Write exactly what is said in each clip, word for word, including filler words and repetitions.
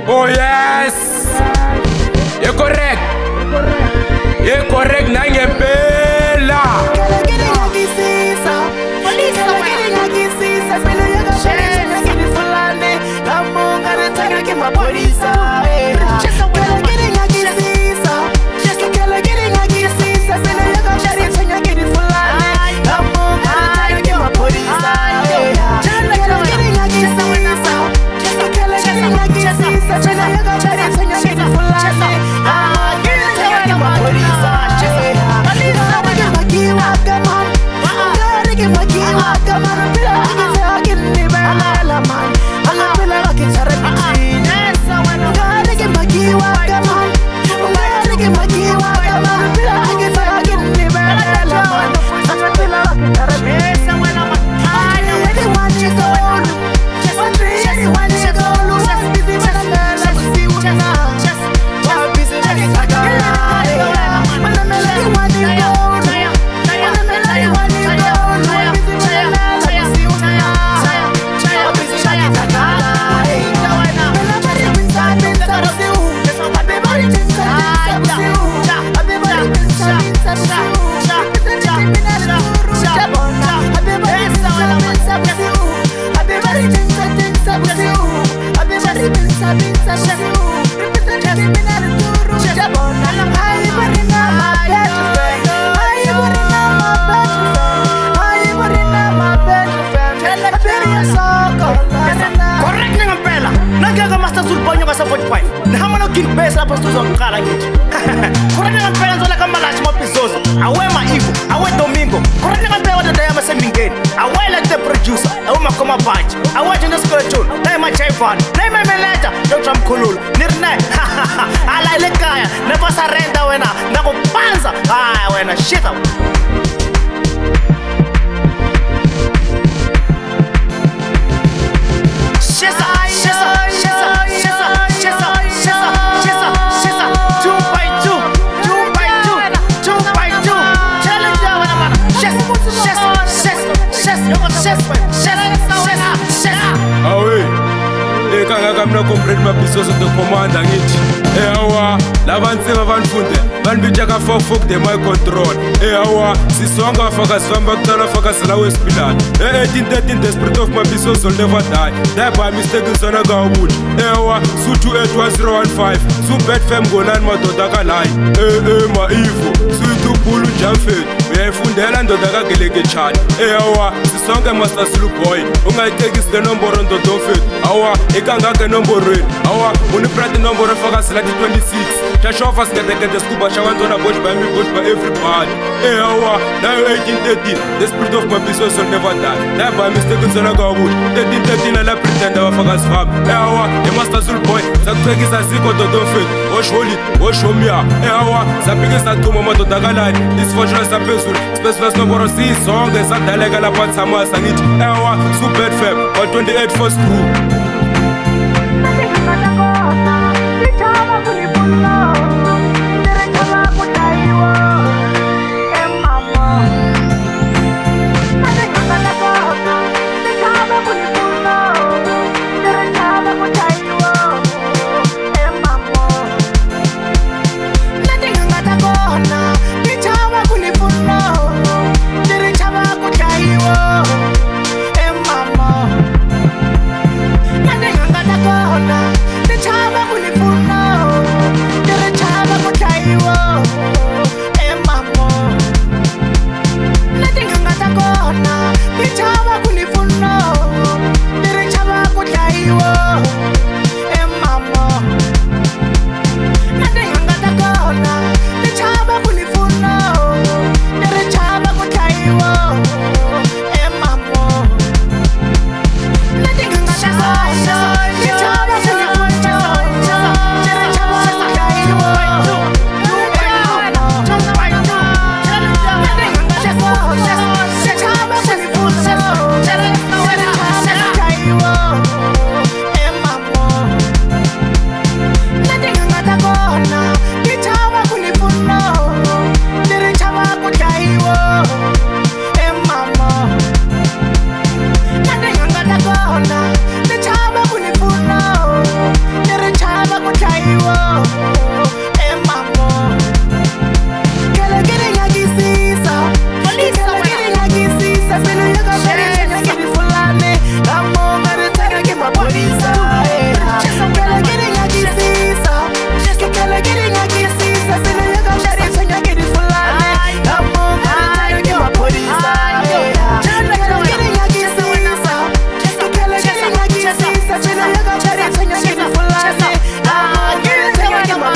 Oh yes, you're correct. You're correct nangempela. Never surrender when I never panza. Ah, when I shit out. Mna comprendre ma puissance de commande ngithi eyawa labantsima banfunde banibitja ka fok fok de my control eyawa sisonga faka sifamba kutsala faka sila wesipilana e eighteen thirteen the spirit of my puissance will never die die by mistake insona kawood eyawa su two eight one zero one five su bad fam gonani madoda kalayi eh eh ma ivo su itubhulu jamfet uyayifundela ndoda kageleketshani eyawa sisonke master sulu boy ungayitekisi le nomboro ndodo mfethu awa ikangake nomborweni awa uniprate nomboro faka sila ti twenty-six tashofa siketekete skuba shawantona bosh by me bosh by everybody eyawa nayo eighteen thirteen the spirit of my business will never die die by mistake insona kawood thirteen thirteen ala pretender wafaka sifam eyawa emaster sulu boy zakuthekisa zikho ndodo mfethu wash holy wash homia eyawa zapikisa thuma madoda kalayi isifoshela saphezulu specific nomboro sizonke sadaleka lapha tsamasa ngithi eyawa su bad fam wa twenty-eight first crew.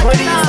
polisi